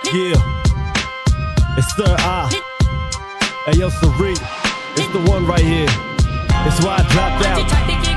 Yeah, it's Sir I. Hey yo, Sarit, it's the one right here. It's why I dropped out.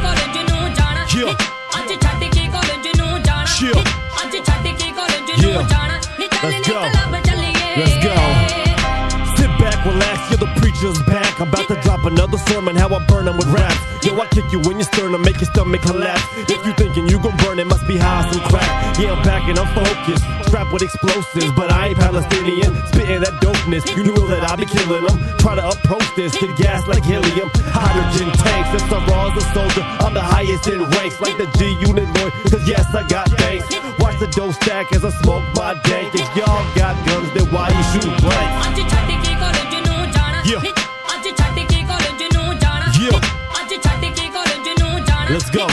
Let's go. Let's go. Sit back, relax, you're the preacher's back. I'm about to drop another sermon, how I burn them with raps. Yo, I kick you in your sternum, make your stomach collapse. If you thinking you gon' burn, it must be high some crack. Yeah, I'm back and I'm focused, strapped with explosives, but I ain't Palestinian, spitting that dopeness. You know that I be killing them. Try to approach this, get gas like helium, hydrogen tanks. If I'm raw as a soldier, I'm the highest in ranks, like the G-Unit Lloyd, cause yes, I got tanks. Watch the dough stack as I smoke my dank. If y'all got guns, then why you shoot blanks? Yeah. Let's go.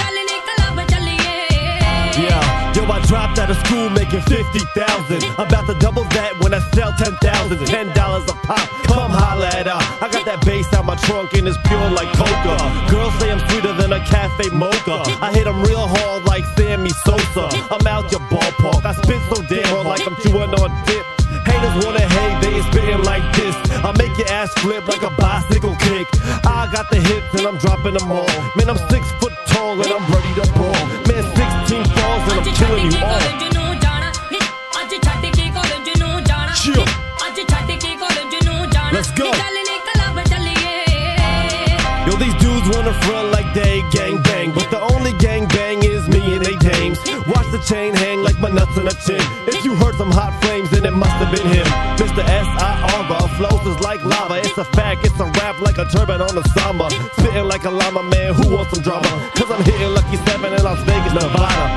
Yeah, yo, I dropped out of school making 50,000. I'm about to double that when I sell 10,000. $10 a pop, come holla at her. I got that bass out my trunk and it's pure like coca. Girls say I'm sweeter than a cafe mocha. I hit them real hard like Sammy Sosa. I'm out your ballpark, I spit so damn hard like I'm chewing on dip. Haters wanna hate, they ain't spitting like this. I make your ass flip like a bicycle kick. I got the hits and I'm dropping them all. Man, I'm 6 foot tall and I'm ready to brawl. Man, 16 balls and I'm killing you all. Chill. Let's go. Yo, these dudes wanna front like they gang bang, but the only gang bang is me and they dames. Watch the chain hang like my nuts on a chin. If you heard some hot flames, then it must have been him. Mr. S.I.R. flows is like lava. It's a fact, it's a rap like a turban on a samba. Spitting like a llama, man, who wants some drama? Cause I'm hitting Lucky 7 in Las Vegas, Nevada.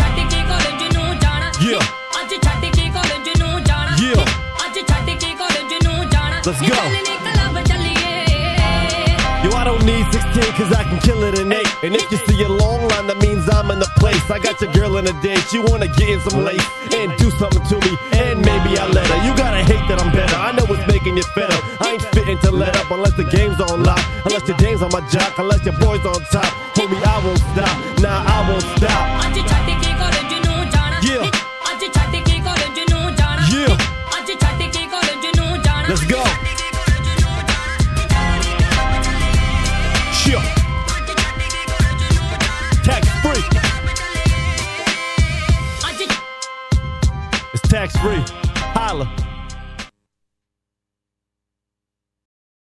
Yeah. Yeah. Let's go. Yo, I don't need 16 cause I can kill it in 8. And if you see a long line, that means I'm in the place. I got your girl in a date, she wanna get in some lace and do something to me, and maybe I let her. You gotta hate that I'm better, I know it's making you fed up. I ain't fitting to let up unless the game's on lock, unless your dame's on my jock, unless your boy's on top. Homie, I won't stop, nah, I won't stop. Yeah. Yeah. Let's go. Sure. Tax free. It's tax free. Holla.